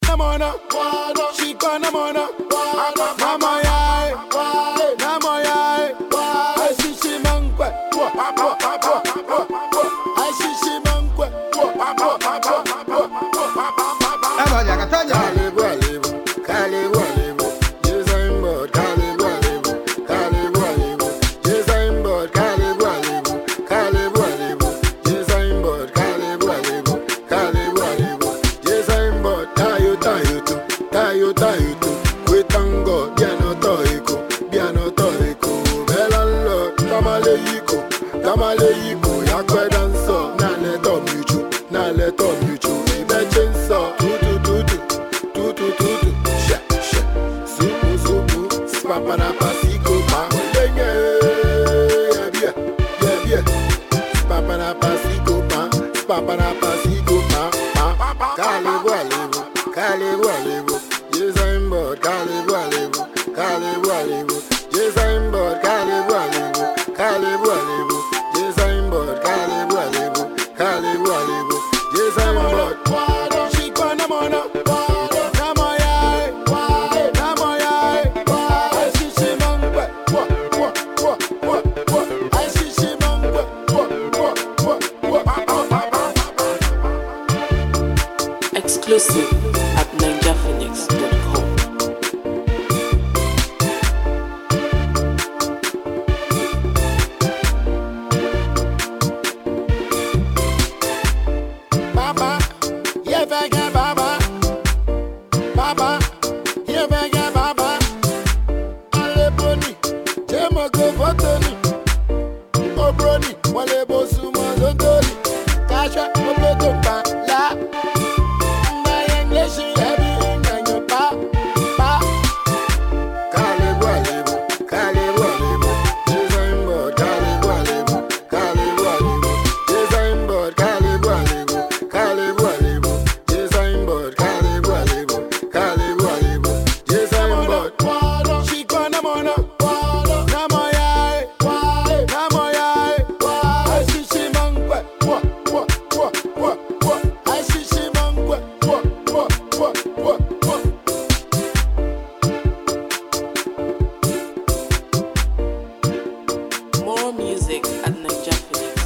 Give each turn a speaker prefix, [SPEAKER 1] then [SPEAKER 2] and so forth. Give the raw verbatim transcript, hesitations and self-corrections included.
[SPEAKER 1] namona, she gonna mona, mama yai, mama yai, I see she mankwe, I see she mankwe. Kalibu alibu, kalibu alibu, Jezimbo, kalibu alibu, kalibu alibu, Jezimbo, kalibu alibu, kalibu alibu, Jezimbo, kalibu alibu, kalibu alibu, Jezimbo, tayo tayo tu, tayo tayo tu, we thank God, biano toiko, biano toiko, belalo, tamale yiko, tamale yiko, yakwe danso, na le to muchu, na le to muchu, ibe chenso, tutu tutu. Tutu tutu, sha sha, supu supu, spapana pasiko pa, lenye, yeah yeah yeah, spapana pasiko pa, spapana pasiko pa pa. Kalibu alibu, kalibu alibu, Jezimbo, kalibu alibu, kalibu alibu, Jezimbo, kalibu alibu, kalibu alibu, Jezimbo, kalibu alibu, kalibu alibu, Jezimbo. She gonna mona.
[SPEAKER 2] Exclusive at ninja phoenix dot com.
[SPEAKER 1] Baba, yeah, vega baba, baba, yeah, vega baba. Ale broni, jemo go votoni, o broni, wale bosu mo londoni, kasha oble tomba la.
[SPEAKER 2] More music at ninja phoenix.